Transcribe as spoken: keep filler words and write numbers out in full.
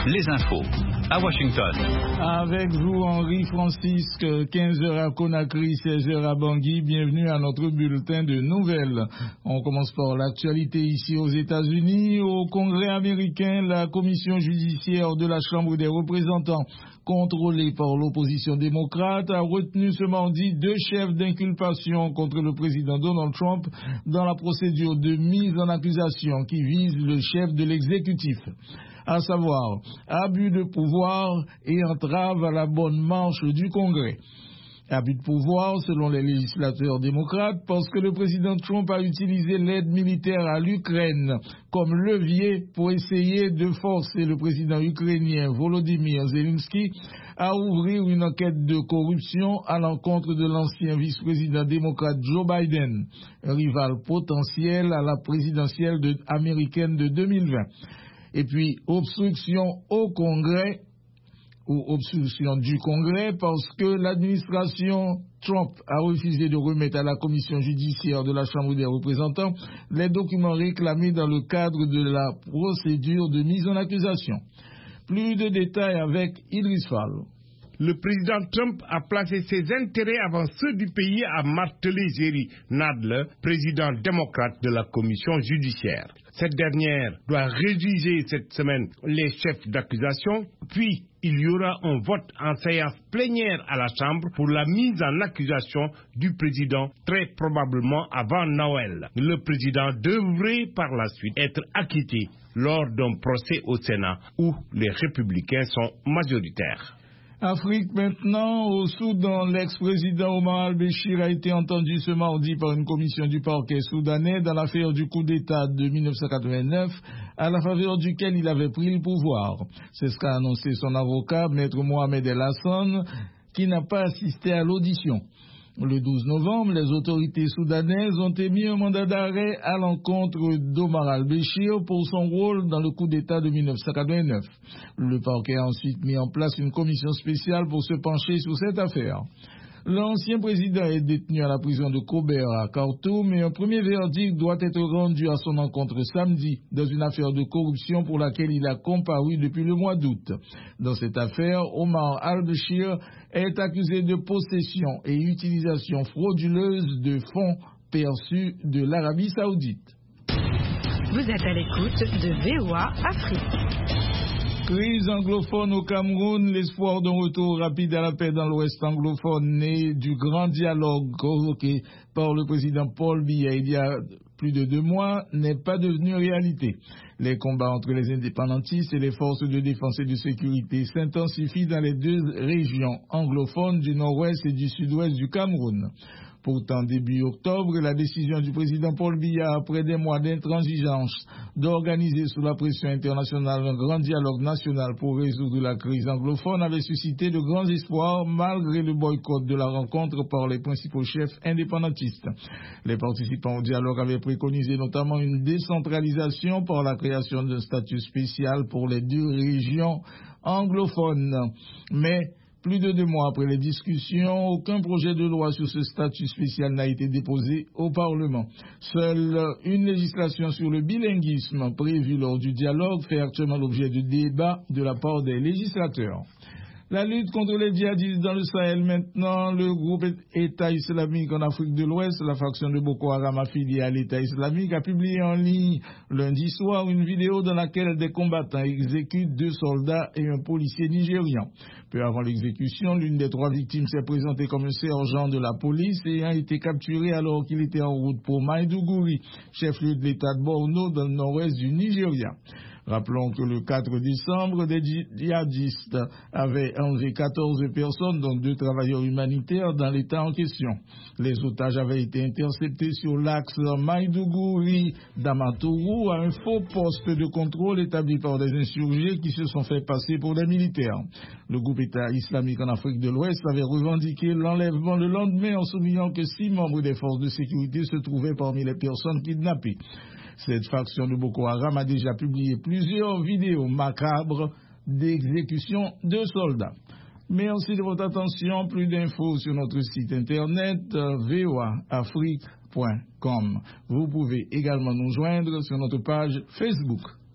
les infos à Washington. Avec vous, Henri Francisque, quinze heures à Conakry, seize heures à Bangui. Bienvenue à notre bulletin de nouvelles. On commence par l'actualité ici aux États-Unis. Au Congrès américain, la commission judiciaire de la Chambre des représentants, contrôlée par l'opposition démocrate, a retenu ce mardi deux chefs d'inculpation contre le président Donald Trump dans la procédure de mise en accusation qui vise le chef de l'exécutif, à savoir abus de pouvoir et entrave à la bonne marche du Congrès. Abus de pouvoir selon les législateurs démocrates parce que le président Trump a utilisé l'aide militaire à l'Ukraine comme levier pour essayer de forcer le président ukrainien Volodymyr Zelensky à ouvrir une enquête de corruption à l'encontre de l'ancien vice-président démocrate Joe Biden, rival potentiel à la présidentielle de, américaine de deux mille vingt. Et puis, obstruction au Congrès, ou obstruction du Congrès, parce que l'administration Trump a refusé de remettre à la commission judiciaire de la Chambre des représentants les documents réclamés dans le cadre de la procédure de mise en accusation. Plus de détails avec Idriss Fall. Le président Trump a placé ses intérêts avant ceux du pays, a martelé Jerry Nadler, président démocrate de la commission judiciaire. Cette dernière doit rédiger cette semaine les chefs d'accusation, puis il y aura un vote en séance plénière à la Chambre pour la mise en accusation du président, très probablement avant Noël. Le président devrait par la suite être acquitté lors d'un procès au Sénat où les républicains sont majoritaires. Afrique maintenant, au Soudan, l'ex-président Omar al-Béchir a été entendu ce mardi par une commission du parquet soudanais dans l'affaire du coup d'État de mille neuf cent quatre-vingt-neuf, à la faveur duquel il avait pris le pouvoir. C'est ce qu'a annoncé son avocat, maître Mohamed El Hassan, qui n'a pas assisté à l'audition. Le douze novembre, les autorités soudanaises ont émis un mandat d'arrêt à l'encontre d'Omar al-Béchir pour son rôle dans le coup d'État de mille neuf cent quatre-vingt-neuf. Le parquet a ensuite mis en place une commission spéciale pour se pencher sur cette affaire. L'ancien président est détenu à la prison de Kober à Khartoum et un premier verdict doit être rendu à son encontre samedi dans une affaire de corruption pour laquelle il a comparu depuis le mois d'août. Dans cette affaire, Omar al-Béchir est accusé de possession et utilisation frauduleuse de fonds perçus de l'Arabie Saoudite. Vous êtes à l'écoute de V O A Afrique. Crise anglophone au Cameroun, l'espoir d'un retour rapide à la paix dans l'Ouest anglophone né du grand dialogue convoqué par le président Paul Biya il y a plus de deux mois n'est pas devenu réalité. Les combats entre les indépendantistes et les forces de défense et de sécurité s'intensifient dans les deux régions anglophones du nord-ouest et du sud-ouest du Cameroun. Pourtant, début octobre, la décision du président Paul Biya, après des mois d'intransigeance, d'organiser sous la pression internationale un grand dialogue national pour résoudre la crise anglophone avait suscité de grands espoirs malgré le boycott de la rencontre par les principaux chefs indépendantistes. Les participants au dialogue avaient préconisé notamment une décentralisation par la création d'un statut spécial pour les deux régions anglophones. Mais plus de deux mois après les discussions, aucun projet de loi sur ce statut spécial n'a été déposé au Parlement. Seule une législation sur le bilinguisme prévue lors du dialogue fait actuellement l'objet de débats de la part des législateurs. La lutte contre les djihadistes dans le Sahel maintenant, le groupe État islamique en Afrique de l'Ouest, la faction de Boko Haram affiliée à l'État islamique, a publié en ligne lundi soir une vidéo dans laquelle des combattants exécutent deux soldats et un policier nigérian. Peu avant l'exécution, l'une des trois victimes s'est présentée comme un sergent de la police et a été capturé alors qu'il était en route pour Maiduguri, chef-lieu de l'État de Borno dans le nord-ouest du Nigeria. Rappelons que le quatre décembre, des djihadistes avaient enlevé quatorze personnes, dont deux travailleurs humanitaires, dans l'État en question. Les otages avaient été interceptés sur l'axe Maiduguri-Damaturu à un faux poste de contrôle établi par des insurgés qui se sont fait passer pour des militaires. Le groupe État islamique en Afrique de l'Ouest avait revendiqué l'enlèvement le lendemain en soulignant que six membres des forces de sécurité se trouvaient parmi les personnes kidnappées. Cette faction de Boko Haram a déjà publié plusieurs vidéos macabres d'exécution de soldats. Merci de votre attention. Plus d'infos sur notre site internet v o a afrique point com. Vous pouvez également nous joindre sur notre page Facebook.